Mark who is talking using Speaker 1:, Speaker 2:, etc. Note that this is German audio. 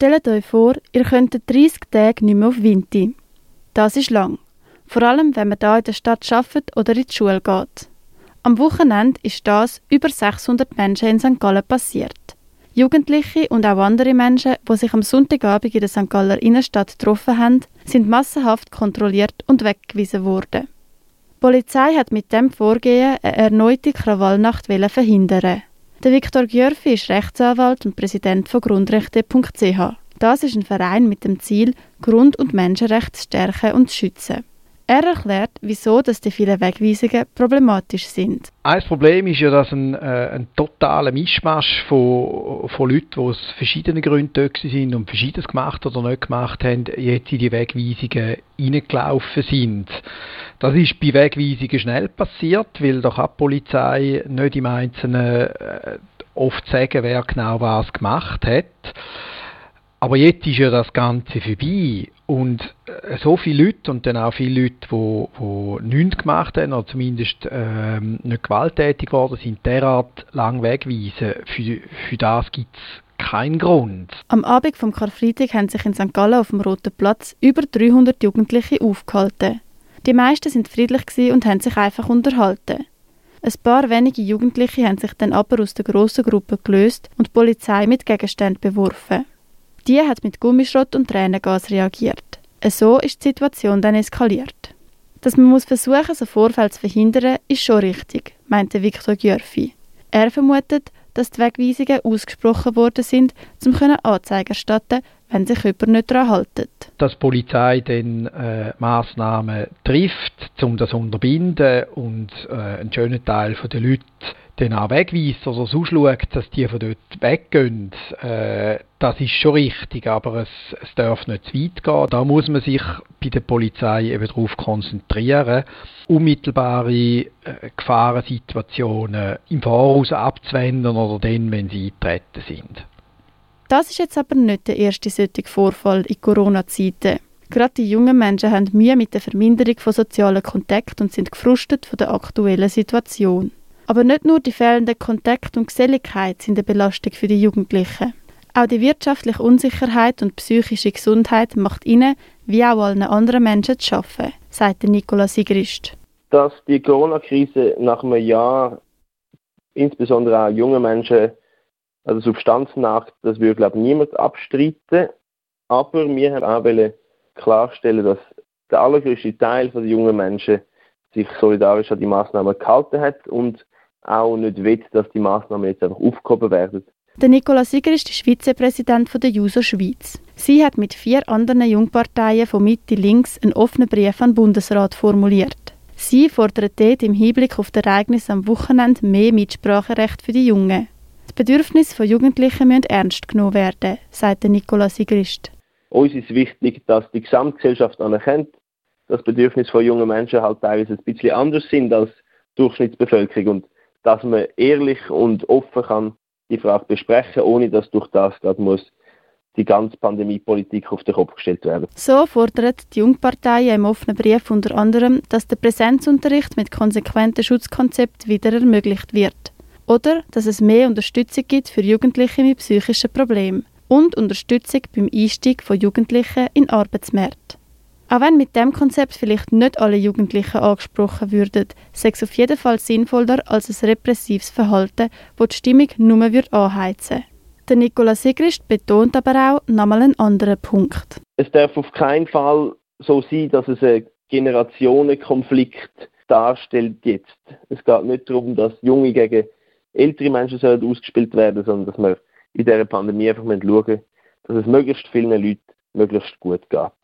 Speaker 1: Stellt euch vor, ihr könntet 30 Tage nicht mehr auf Vinti. Das ist lang. Vor allem, wenn man hier in der Stadt arbeitet oder in die Schule geht. Am Wochenende ist das über 600 Menschen in St. Gallen passiert. Jugendliche und auch andere Menschen, die sich am Sonntagabend in der St. Galler Innenstadt getroffen haben, sind massenhaft kontrolliert und weggewiesen worden. Die Polizei hat mit dem Vorgehen eine erneute Krawallnacht verhindern. Der Viktor Gjörfi ist Rechtsanwalt und Präsident von Grundrechte.ch. Das ist ein Verein mit dem Ziel, Grund- und Menschenrechte zu stärken und zu schützen. Er erklärt, wieso dass die vielen Wegweisungen problematisch sind.
Speaker 2: Ein Problem ist ja, dass ein totaler Mischmasch von Leuten, die aus verschiedenen Gründen dort sind und Verschiedenes gemacht oder nicht gemacht haben, jetzt in die Wegweisungen reingelaufen sind. Das ist bei Wegweisungen schnell passiert, weil da kann die Polizei nicht im Einzelnen oft sagen, wer genau was gemacht hat. Aber jetzt ist ja das Ganze vorbei und so viele Leute und dann auch viele Leute, die nichts gemacht haben oder zumindest nicht gewalttätig geworden sind, derart lang wegweisen, für das gibt es keinen Grund.
Speaker 1: Am Abend vom Karfreitag haben sich in St. Gallen auf dem Roten Platz über 300 Jugendliche aufgehalten. Die meisten sind friedlich und haben sich einfach unterhalten. Ein paar wenige Jugendliche haben sich dann aber aus der grossen Gruppe gelöst und die Polizei mit Gegenständen beworfen. Die hat mit Gummischrott und Tränengas reagiert. So ist die Situation dann eskaliert. Dass man versuchen, so Vorfälle zu verhindern, ist schon richtig, meinte Viktor Gjörfi. Er vermutet, dass die Wegweisungen ausgesprochen worden sind, um Anzeige erstatten, wenn sich jemand nicht daran hält.
Speaker 2: Dass die Polizei dann Massnahmen trifft, um das zu unterbinden und einen schönen Teil der Leute dann auch wegweist oder so schaut, dass die von dort weggehen, das ist schon richtig, aber es darf nicht zu weit gehen. Da muss man sich bei der Polizei eben darauf konzentrieren, unmittelbare Gefahrensituationen im Voraus abzuwenden oder dann, wenn sie eingetreten sind.
Speaker 1: Das ist jetzt aber nicht der erste solche Vorfall in Corona-Zeiten. Gerade die jungen Menschen haben Mühe mit der Verminderung von sozialen Kontakten und sind gefrustet von der aktuellen Situation. Aber nicht nur die fehlenden Kontakte und Geselligkeit sind eine Belastung für die Jugendlichen. Auch die wirtschaftliche Unsicherheit und psychische Gesundheit macht ihnen, wie auch allen anderen Menschen, zu schaffen, sagt Nicola Sigrist.
Speaker 3: Dass die Corona-Krise nach einem Jahr insbesondere auch junge Menschen also Substanznachricht, das würde, glaube ich, niemand abstreiten. Aber wir haben auch klarstellen, dass der allergrößte Teil der jungen Menschen sich solidarisch an die Massnahmen gehalten hat und auch nicht will, dass die Massnahmen jetzt einfach aufgehoben werden.
Speaker 1: Der Nicola Sigrist ist Vizepräsident der JUSO Schweiz. Sie hat mit 4 anderen Jungparteien von Mitte links einen offenen Brief an den Bundesrat formuliert. Sie fordert dort im Hinblick auf das Ereignis am Wochenende mehr Mitspracherecht für die Jungen. Das Bedürfnis von Jugendlichen müssen ernst genommen werden, sagt Nicola Sigrist.
Speaker 3: Uns ist wichtig, dass die Gesamtgesellschaft anerkennt, dass die Bedürfnisse von jungen Menschen halt teilweise ein bisschen anders sind als die Durchschnittsbevölkerung und dass man ehrlich und offen kann die Frage besprechen, ohne dass durch das gerade muss die ganze Pandemiepolitik auf den Kopf gestellt werden.
Speaker 1: So fordert die Jungparteien im offenen Brief unter anderem, dass der Präsenzunterricht mit konsequenten Schutzkonzepten wieder ermöglicht wird. Oder dass es mehr Unterstützung gibt für Jugendliche mit psychischen Problemen und Unterstützung beim Einstieg von Jugendlichen in den Arbeitsmarkt. Auch wenn mit diesem Konzept vielleicht nicht alle Jugendlichen angesprochen würden, sei es auf jeden Fall sinnvoller als ein repressives Verhalten, das die Stimmung nur anheizen würde. Der Nicola Sigrist betont aber auch nochmal einen anderen Punkt.
Speaker 3: Es darf auf keinen Fall so sein, dass es einen Generationenkonflikt darstellt jetzt. Es geht nicht darum, dass Junge gegen ältere Menschen ausgespielt werden, sondern dass wir in dieser Pandemie einfach schauen müssen, dass es möglichst vielen Leuten möglichst gut geht.